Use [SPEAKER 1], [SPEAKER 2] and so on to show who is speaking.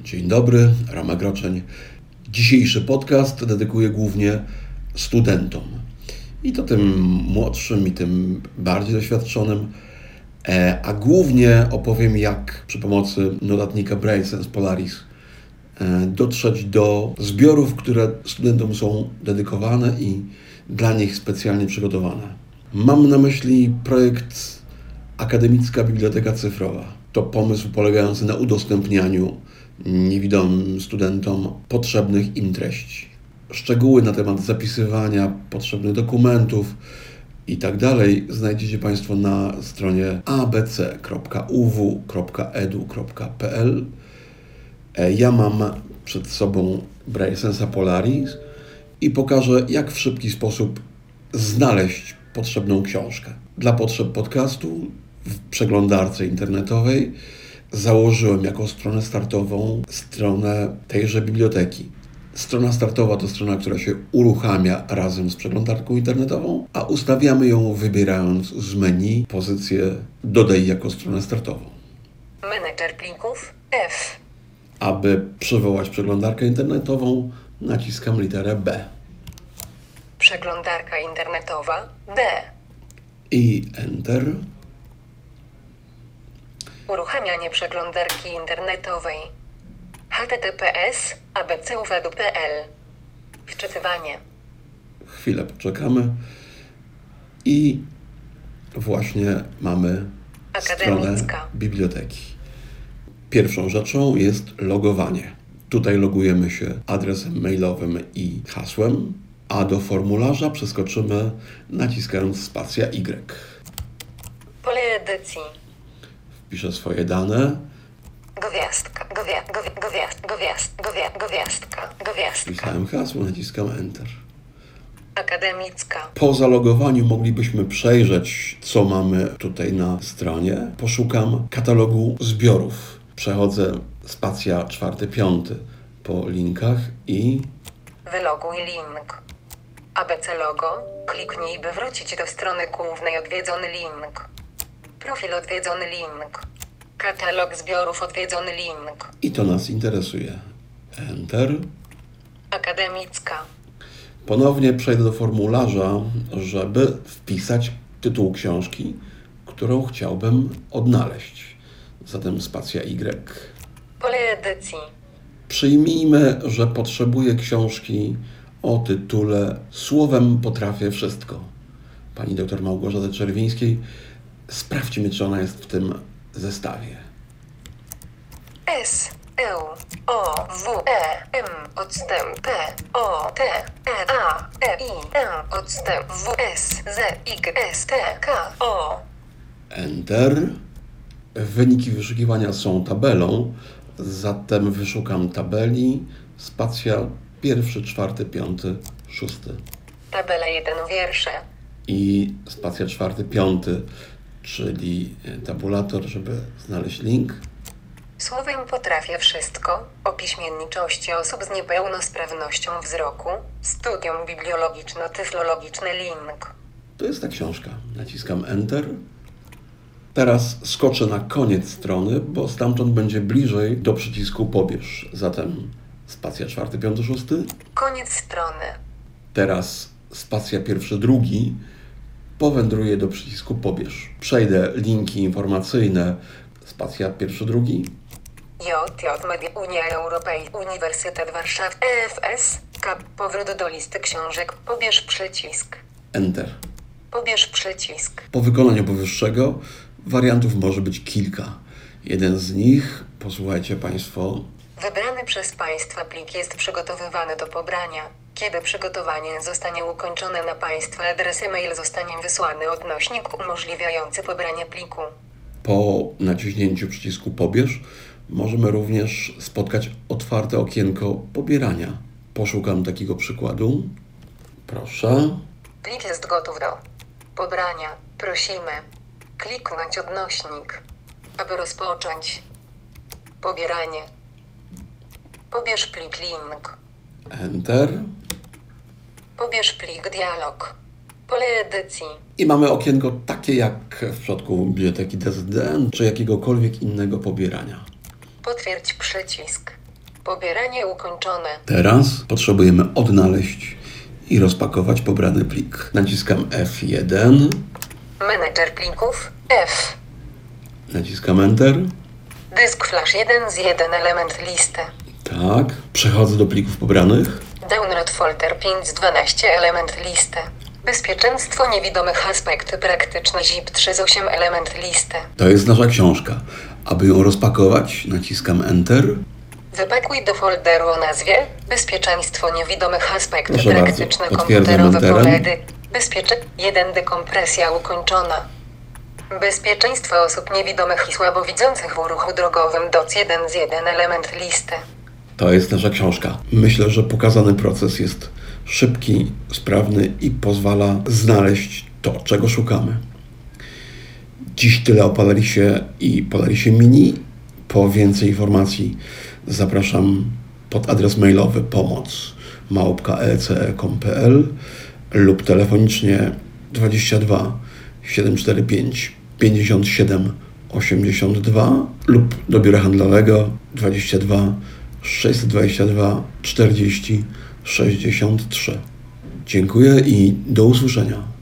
[SPEAKER 1] Dzień dobry, Rama Groczeń. Dzisiejszy podcast dedykuję głównie studentom. I to tym młodszym i tym bardziej doświadczonym. A głównie opowiem, jak przy pomocy notatnika Braille Sense Polaris dotrzeć do zbiorów, które studentom są dedykowane i dla nich specjalnie przygotowane. Mam na myśli projekt Akademicka Biblioteka Cyfrowa. To pomysł polegający na udostępnianiu niewidomym studentom potrzebnych im treści. Szczegóły na temat zapisywania potrzebnych dokumentów i tak dalej znajdziecie Państwo na stronie abc.uw.edu.pl. Ja mam przed sobą Braille Sensa Polaris i pokażę, jak w szybki sposób znaleźć potrzebną książkę. Dla potrzeb podcastu w przeglądarce internetowej założyłem jako stronę startową stronę tejże biblioteki. Strona startowa to strona, która się uruchamia razem z przeglądarką internetową, a ustawiamy ją wybierając z menu pozycję Dodaj jako stronę startową.
[SPEAKER 2] Menedżer plików F.
[SPEAKER 1] Aby przywołać przeglądarkę internetową, naciskam literę B.
[SPEAKER 2] Przeglądarka internetowa B.
[SPEAKER 1] I Enter.
[SPEAKER 2] Uruchamianie przeglądarki internetowej. https abcuw.pl. Wczytywanie.
[SPEAKER 1] Chwilę poczekamy. I właśnie mamy stronę
[SPEAKER 2] Akademicka.
[SPEAKER 1] biblioteki. Pierwszą rzeczą jest logowanie. Tutaj logujemy się adresem mailowym i hasłem, a do formularza przeskoczymy naciskając spacja Y.
[SPEAKER 2] Pole edycji.
[SPEAKER 1] Wpiszę swoje dane.
[SPEAKER 2] Gwiazdka. Gwiazdka.
[SPEAKER 1] Wpisałem hasło, naciskam Enter.
[SPEAKER 2] Akademicka.
[SPEAKER 1] Po zalogowaniu moglibyśmy przejrzeć, co mamy tutaj na stronie. Poszukam katalogu zbiorów. Przechodzę spacja 4-5 po linkach i
[SPEAKER 2] Wyloguj link. ABC logo. Kliknij, by wrócić do strony głównej. Odwiedzony link. Profil odwiedzony link. Katalog zbiorów odwiedzony link.
[SPEAKER 1] i to nas interesuje. Enter.
[SPEAKER 2] Akademicka.
[SPEAKER 1] Ponownie przejdę do formularza, żeby wpisać tytuł książki, którą chciałbym odnaleźć. Zatem spacja Y.
[SPEAKER 2] Pole edycji.
[SPEAKER 1] Przyjmijmy, że potrzebuję książki o tytule Słowem potrafię wszystko. Pani dr Małgorzaty Czerwińskiej. Sprawdźmy, czy ona jest w tym zestawie.
[SPEAKER 2] S, L, O, W, E, M, odstęp, P, O, T, E, A, E, I, N, odstęp, W, S, Z, Y, S, T, K, O.
[SPEAKER 1] Enter. Wyniki wyszukiwania są tabelą, zatem wyszukam tabeli. Spacja 1, 4, 5, 6.
[SPEAKER 2] Tabela 1 wiersze.
[SPEAKER 1] I spacja 4, 5, czyli tabulator, żeby znaleźć link.
[SPEAKER 2] Słowem potrafię wszystko. O piśmienniczości osób z niepełnosprawnością wzroku. Studium bibliologiczno-tyflologiczny link.
[SPEAKER 1] To jest ta książka. Naciskam Enter. Teraz skoczę na koniec strony, bo stamtąd będzie bliżej do przycisku Pobierz. Zatem spacja 4, 5, 6.
[SPEAKER 2] Koniec strony.
[SPEAKER 1] Teraz spacja 1, 2. Powędruję do przycisku Pobierz. Przejdę linki informacyjne. Spacja 1, 2.
[SPEAKER 2] J Media Unia Europejska Uniwersytet Warszawy EFS K. Powrót do listy książek. Pobierz przycisk.
[SPEAKER 1] Enter.
[SPEAKER 2] Pobierz przycisk.
[SPEAKER 1] Po wykonaniu powyższego wariantów może być kilka. Jeden z nich, posłuchajcie Państwo.
[SPEAKER 2] Wybrany przez Państwa plik jest przygotowywany do pobrania. Kiedy przygotowanie zostanie ukończone, na Państwa adres e-mail zostanie wysłany odnośnik umożliwiający pobranie pliku.
[SPEAKER 1] Po naciśnięciu przycisku Pobierz możemy również spotkać otwarte okienko pobierania. Poszukam takiego przykładu. Proszę.
[SPEAKER 2] Plik jest gotów do pobrania. Prosimy kliknąć odnośnik, aby rozpocząć pobieranie. Pobierz plik link.
[SPEAKER 1] Enter.
[SPEAKER 2] Pobierz plik dialog. Pole edycji.
[SPEAKER 1] I mamy okienko takie jak w przypadku biblioteki DZDN czy jakiegokolwiek innego pobierania.
[SPEAKER 2] Potwierdź przycisk. Pobieranie ukończone.
[SPEAKER 1] Teraz potrzebujemy odnaleźć i rozpakować pobrany plik. Naciskam F1.
[SPEAKER 2] Menedżer plików F.
[SPEAKER 1] Naciskam Enter.
[SPEAKER 2] Dysk flash 1 z 1 element listę.
[SPEAKER 1] Tak. Przechodzę do plików pobranych.
[SPEAKER 2] Download folder 5 z 12 element listę. Bezpieczeństwo niewidomych aspekty praktyczne ZIP 3 z 8 element listę.
[SPEAKER 1] To jest nasza książka. Aby ją rozpakować, naciskam Enter.
[SPEAKER 2] Wypakuj do folderu o nazwie Bezpieczeństwo niewidomych aspekty
[SPEAKER 1] Proszę bardzo,
[SPEAKER 2] praktyczne
[SPEAKER 1] potwierdzam
[SPEAKER 2] komputerowe
[SPEAKER 1] enterem.
[SPEAKER 2] poledy. 1 dekompresja ukończona. Bezpieczeństwo osób niewidomych i słabowidzących w ruchu drogowym DOC 1 z 1 element listy.
[SPEAKER 1] To jest nasza książka. Myślę, że pokazany proces jest szybki, sprawny i pozwala znaleźć to, czego szukamy. Dziś tyle o Polarisie i Polarisie Mini. Po więcej informacji zapraszam pod adres mailowy pomoc@lce.com.pl lub telefonicznie 22 745 57 82 lub do biura handlowego 22 622 40 63. Dziękuję i do usłyszenia.